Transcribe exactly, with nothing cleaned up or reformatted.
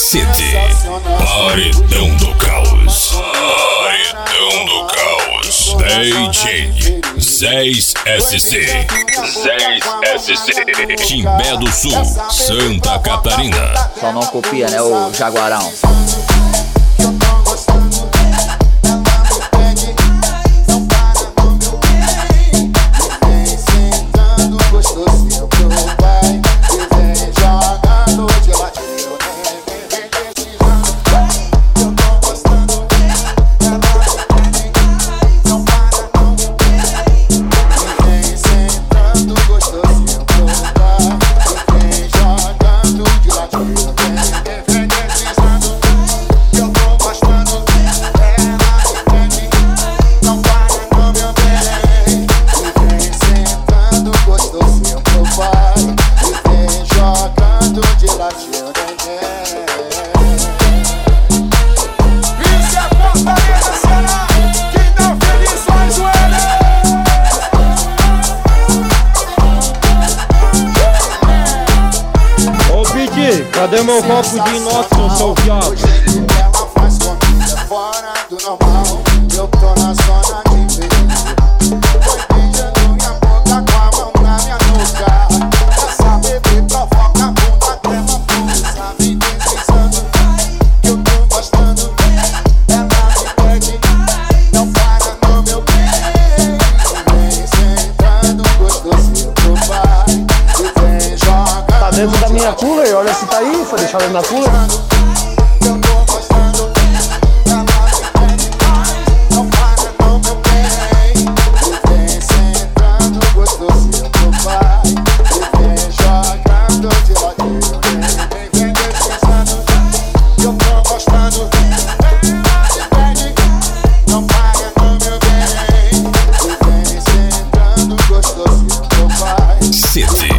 City, Paredão do Caos. Paredão do Caos. D J seis S C. seis S C. Timbé do Sul, Santa Catarina. Só não copia, né, o Jaguarão. Cadê meu copo de inox, seu viado? Ela faz comida fora do normal. Eu tô na zona de perigo. Foi beijando minha boca com a mão na minha nuca. Essa bebê provoca a bunda dela pulsa. Me deslizando, que eu tô gostando. Ela me pede, não para no meu peito. Vem sentando gostosinho pro pai. E vem jogando. Tá dentro da minha cooler, olha se tá aí, foi deixado na cooler. Eu tô gostando, ela me pede mais, não para no meu peito. E vem sentando gostosinho pro pai. E vem jogando de ladinho. Vem, vem deslizando, eu tô gostando. Ela me pede, não para no meu peito. E vem sentando gostosinho pro pai. City.